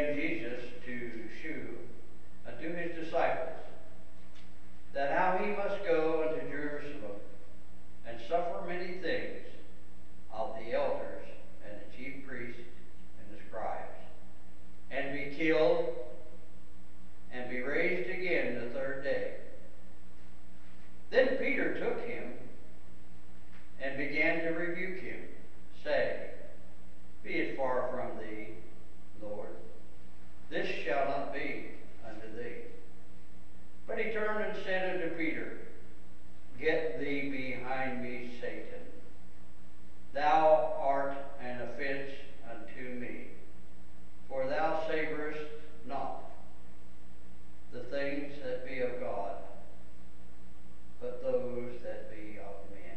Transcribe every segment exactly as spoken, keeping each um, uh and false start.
began Jesus to shew unto his disciples that how he must go unto Jerusalem and suffer many things of the elders and the chief priests and the scribes, and be killed, and be raised again the third day. Then Peter took him and began to rebuke him, saying, Be it far from thee, Lord, this shall not be unto thee. But he turned and said unto Peter, Get thee behind me, Satan. Thou art an offense unto me, for thou savorest not the things that be of God, but those that be of men.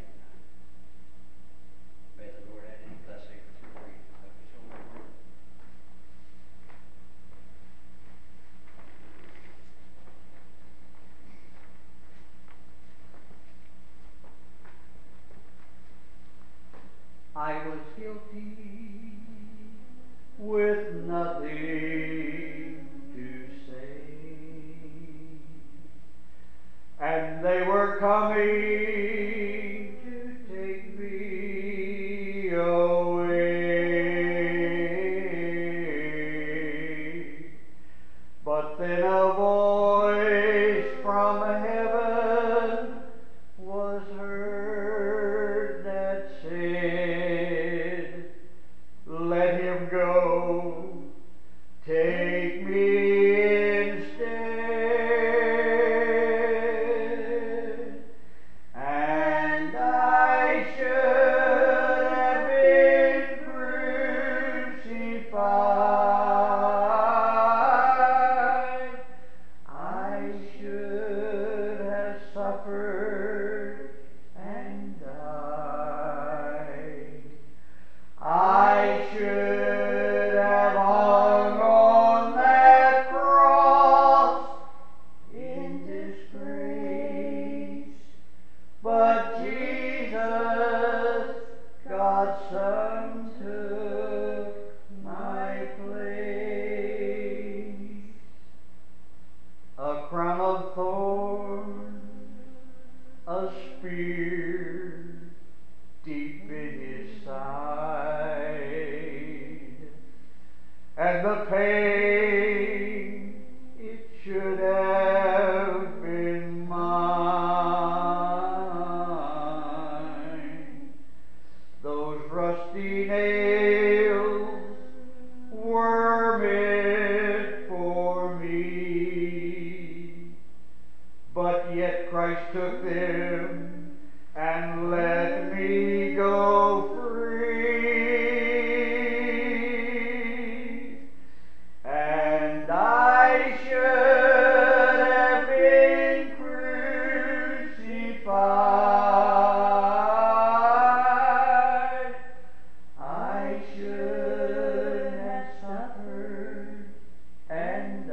May the Lord add his blessing to the reading of his holy word. I was guilty with nothing to say, and they were coming to take me away. But then a voice from heaven was heard that said, Let him go, take me instead. And I should have been crucified. I should have suffered and died. I should have hung on that cross in disgrace. But Jesus, God's Son, took my place. A crown of thorns, a spear deep in his side, and the pain, it should have been mine. Those rusty nails were meant for me, but yet Christ took them and let me go free. And I should have been crucified. I should have suffered and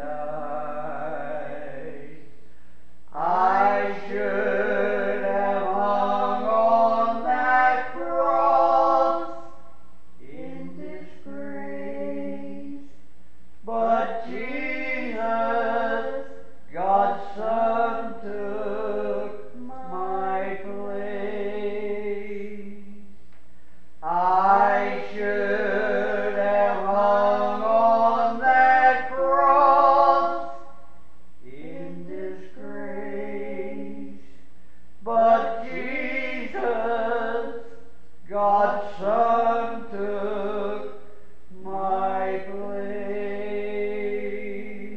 died. I should have hung on that cross in disgrace. But Jesus, God's Son, took my place. I should have hung on that cross in disgrace. But Jesus, God's Son, took my place.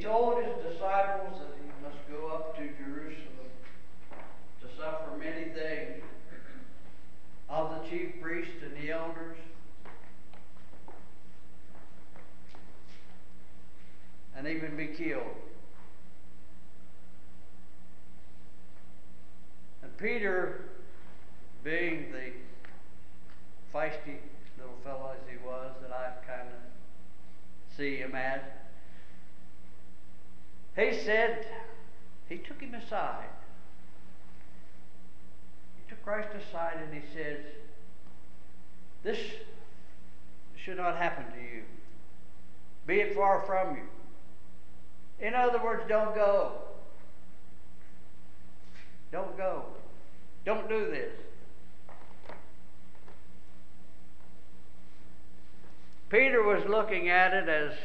told his disciples that he must go up to Jerusalem to suffer many things of the chief priests and the elders, and even be killed. And Peter, being the feisty little fellow as he was, that I kind of see him as, he said, he took him aside. He took Christ aside and he says, this should not happen to you. Be it far from you. In other words, don't go. Don't go. Don't do this. Peter was looking at it as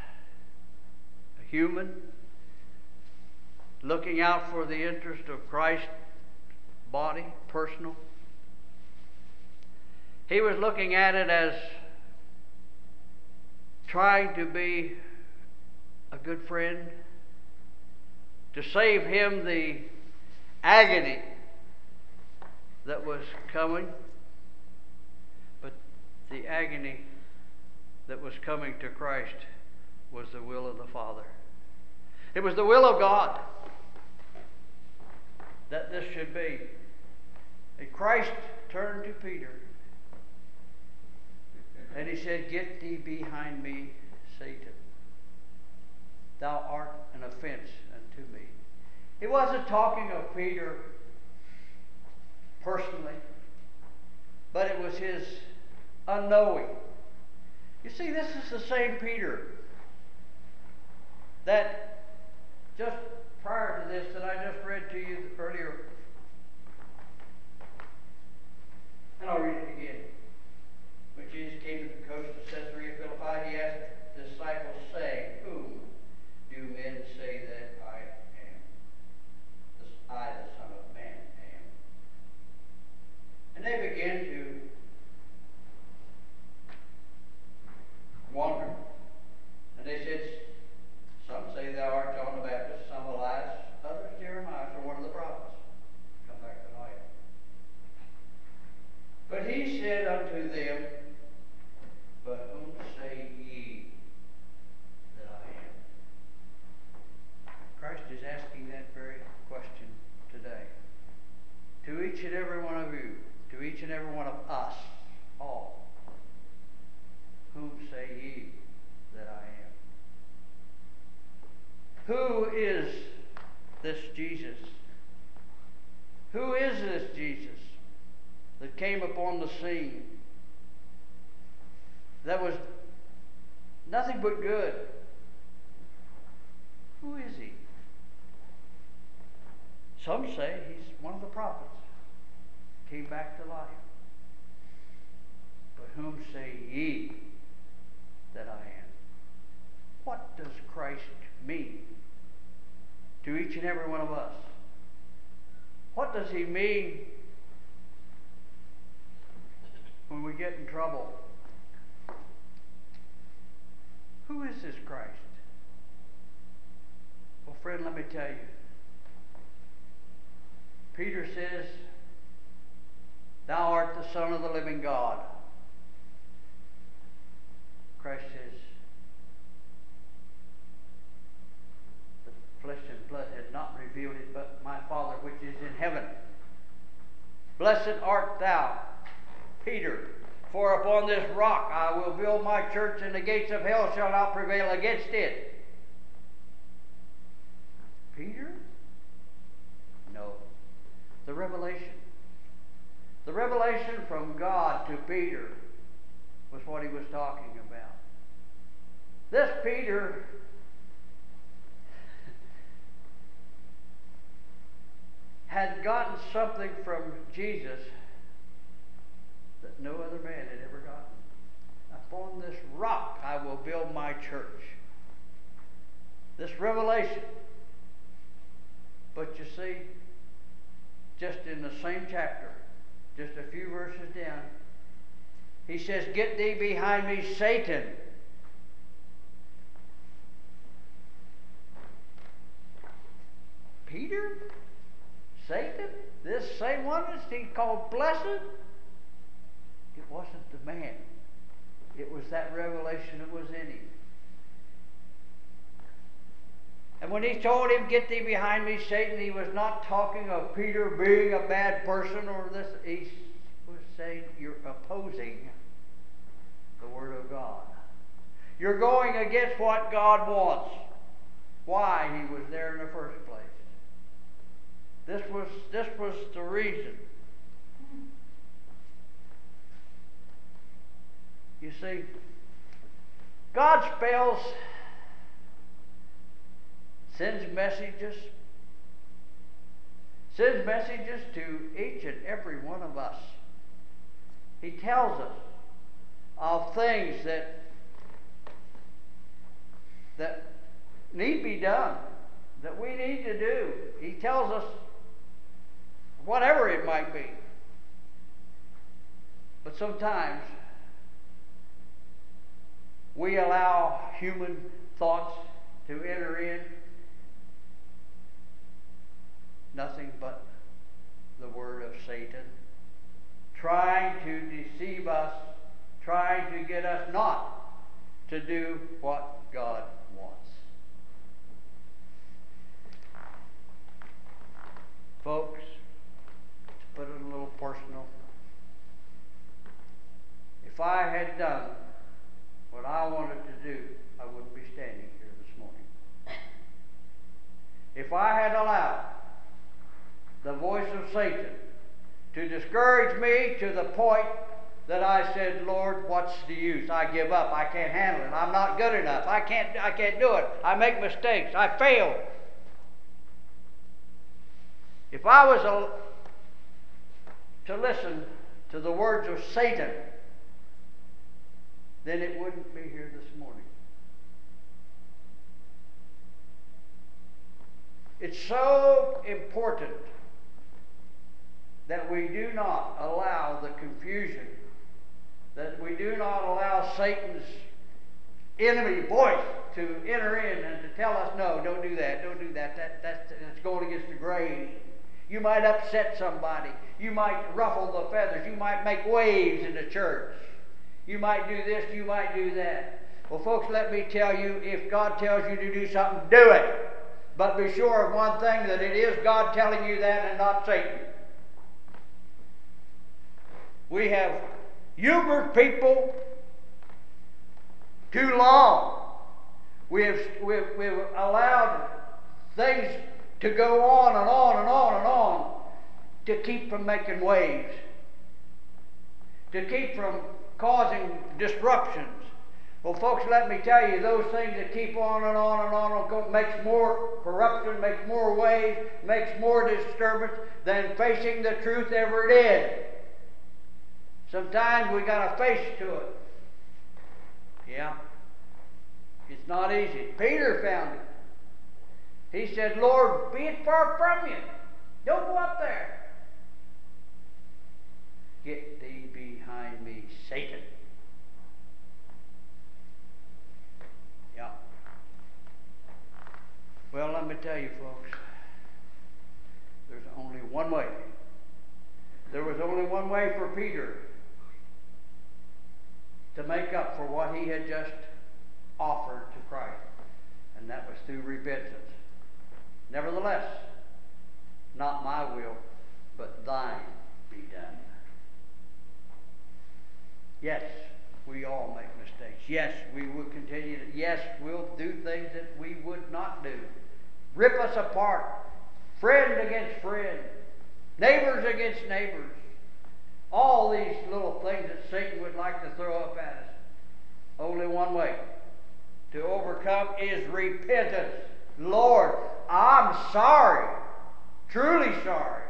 a human, looking out for the interest of Christ's body, personal. He was looking at it as trying to be a good friend, to save him the agony that was coming, but the agony that was coming to Christ was the will of the Father. It was the will of God that this should be. And Christ turned to Peter and he said, "Get thee behind me, Satan. Thou art an offense unto me." He wasn't talking of Peter personally, but it was his unknowing. You see, this is the same Peter that just prior to this that I just read to you earlier, and I'll read it again. When Jesus came to the coast of Caesarea Philippi, he asked the disciples, saying, "Whom do men say that I am? I, the Son of Man, am." And they began to wonder. And they said, "Some say thou art John the Baptist, some Elias, others Jeremiah, or one of the prophets, come back to life." But he said unto them, "But whom say ye that I am?" Christ is asking that very question today. To each and every one of you, to each and every one of us, all. Whom say ye that I am? Who is this Jesus? Who is this Jesus that came upon the scene, that was nothing but good? Who is he? Some say he's one of the prophets, came back to life. But whom say ye that I am? What does Christ mean to each and every one of us? What does he mean when we get in trouble? Who is this Christ? Well, friend, let me tell you. Peter says, "Thou art the Son of the living God." Christ says, "The flesh and blood had not revealed it, but my Father which is in heaven. Blessed art thou, Peter, for upon this rock I will build my church, and the gates of hell shall not prevail against it." Peter? No. The revelation. The revelation from God to Peter was what he was talking about. This Peter had gotten something from Jesus that no other man had ever gotten. Upon this rock I will build my church. This revelation. But you see, just in the same chapter, just a few verses down, he says, "Get thee behind me, Satan." same one that he called blessed? It wasn't the man. It was that revelation that was in him. And when he told him, "Get thee behind me, Satan," he was not talking of Peter being a bad person or this. He was saying, you're opposing the Word of God. You're going against what God wants. Why he was there in the first place. This was, this was the reason. You see, God spells, sends messages, sends messages to each and every one of us. He tells us of things that that need to be done, that we need to do. He tells us whatever it might be. But sometimes we allow human thoughts to enter in. Nothing but the word of Satan, trying to deceive us, trying to get us not to do what God wants. Folks, to put it a little personal, if I had done what I wanted to do, I wouldn't be standing here this morning. If I had allowed the voice of Satan to discourage me to the point that I said, "Lord, what's the use? I give up. I can't handle it. I'm not good enough. I can't, I can't do it. I make mistakes. I fail." If I was a, to listen to the words of Satan, then it wouldn't be here this morning. It's so important that we do not allow the confusion, that we do not allow Satan's enemy voice to enter in and to tell us, "No, don't do that, don't do that, that that's, that's going against the grain. You might upset somebody. You might ruffle the feathers. You might make waves in the church. You might do this, you might do that." Well, folks, let me tell you, if God tells you to do something, do it. But be sure of one thing, that it is God telling you that and not Satan. We have humored people too long. We have, we've, we've allowed things to go on and on and on and on to keep from making waves, to keep from causing disruptions. Well, folks, let me tell you, those things that keep on and on and on and on makes more corruption, makes more waves, makes more disturbance than facing the truth ever did. Sometimes we got a face to it. Yeah. It's not easy. Peter found it. He said, "Lord, be it far from you. Don't go up there. Get thee behind me, Satan." Yeah. Well, let me tell you, folks, there's only one way. There was only one way for Peter to make up for what he had just offered to Christ, and that was through repentance. "Nevertheless, not my will, but thine be done." Yes, we all make mistakes. Yes, we will continue to, yes, we'll do things that we would not do. Rip us apart. Friend against friend. Neighbors against neighbors. All these little things that Satan would like to throw up at us. Only one way to overcome is repentance. "Lord, I'm sorry. Truly sorry."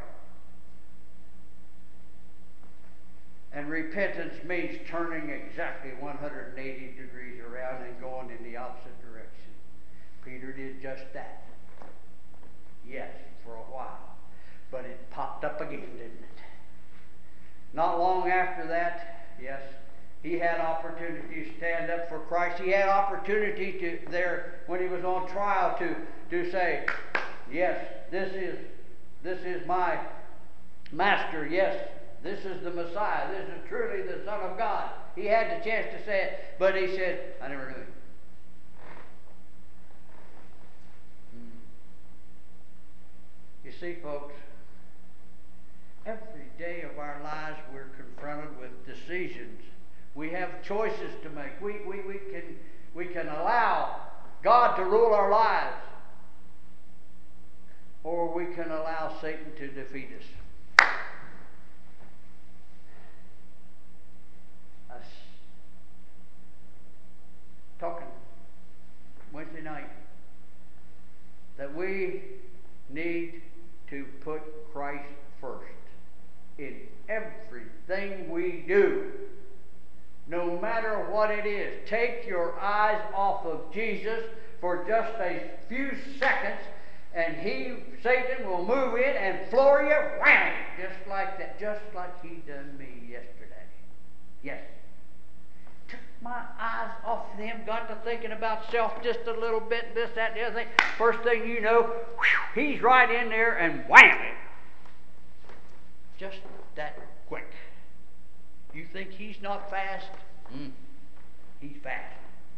And repentance means turning exactly one hundred eighty degrees around and going in the opposite direction. Peter did just that. Yes, for a while. But it popped up again, didn't it? Not long after that, yes, he had opportunity to stand up for Christ. He had opportunity to there when he was on trial to, to say, "Yes, this is this is my Master, yes, this is the Messiah. This is truly the Son of God. He had the chance to say it, but he said, I never knew him. Hmm. You see, folks, every day of our lives we're confronted with decisions. We have choices to make. We, we, we, can, we can allow God to rule our lives, or we can allow Satan to defeat us. I was talking Wednesday night that we need to put Christ first in everything we do. No matter what it is, take your eyes off of Jesus for just a few seconds, and he, Satan, will move in and floor you, wham, just like that, just like he done me yesterday. Yes. Took my eyes off of him, got to thinking about self just a little bit, this, that, the other thing. First thing you know, whew, he's right in there and wham it. Just that quick. You think he's not fast? Mm, he's fast.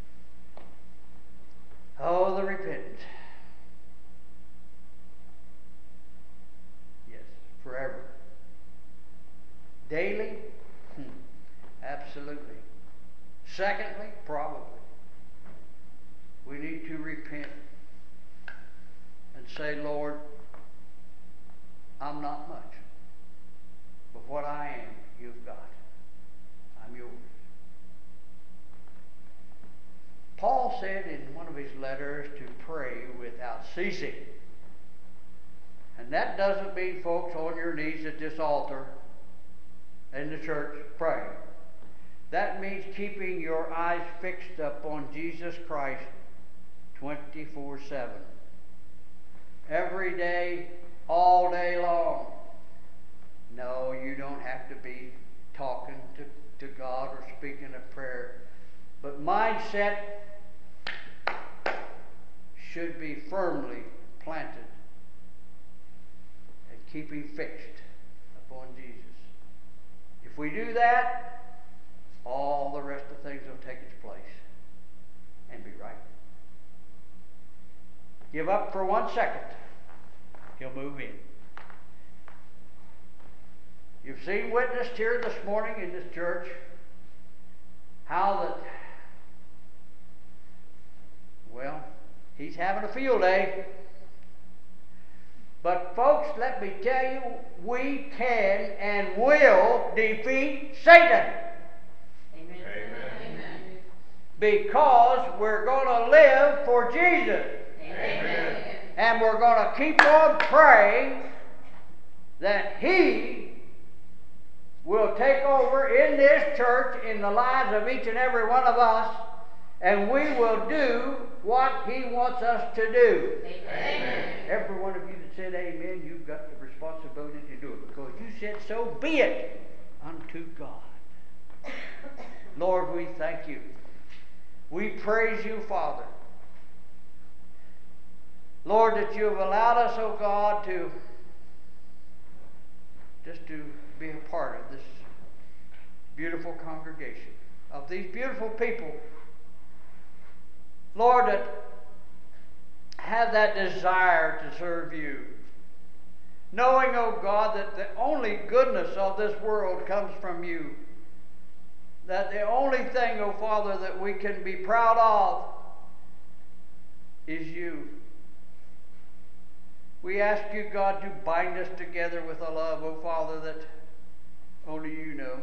Oh, the repentance. Yes, forever. Daily? Hmm, absolutely. Secondly, probably. We need to repent and say, Lord, I'm not much, but what I am, you've got. I'm yours. Paul said in one of his letters to pray without ceasing. And that doesn't mean, folks, on your knees at this altar in the church praying. That means keeping your eyes fixed up on Jesus Christ twenty-four seven. Every day, all day long. No, you don't have to be talking to, to God or speaking a prayer. But mindset should be firmly planted and keeping fixed upon Jesus. If we do that, all the rest of things will take its place and be right. Give up for one second, he'll move in. You've seen witnessed here this morning in this church how that, well, he's having a field day. But folks, let me tell you, we can and will defeat Satan. Amen. Amen. Because we're going to live for Jesus. Amen. And we're going to keep on praying that he will take over in this church, in the lives of each and every one of us, and we will do what he wants us to do. Amen. Every one of you that said amen, you've got the responsibility to do it, because you said, so be it unto God. Lord, we thank you. We praise you, Father. Lord, that you have allowed us, oh God, to just to be a part of this beautiful congregation, of these beautiful people, Lord, that have that desire to serve you, knowing, oh God, that the only goodness of this world comes from you, that the only thing, oh Father, that we can be proud of is you. We ask you, God, to bind us together with a love, oh Father, that only you know.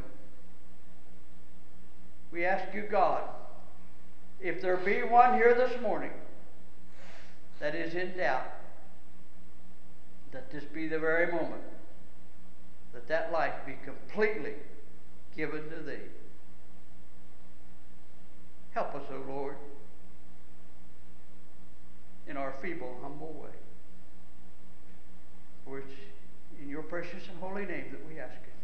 We ask you, God, if there be one here this morning that is in doubt, that this be the very moment that that life be completely given to thee. Help us, O Lord, in our feeble, humble way. For it's in your precious and holy name that we ask it.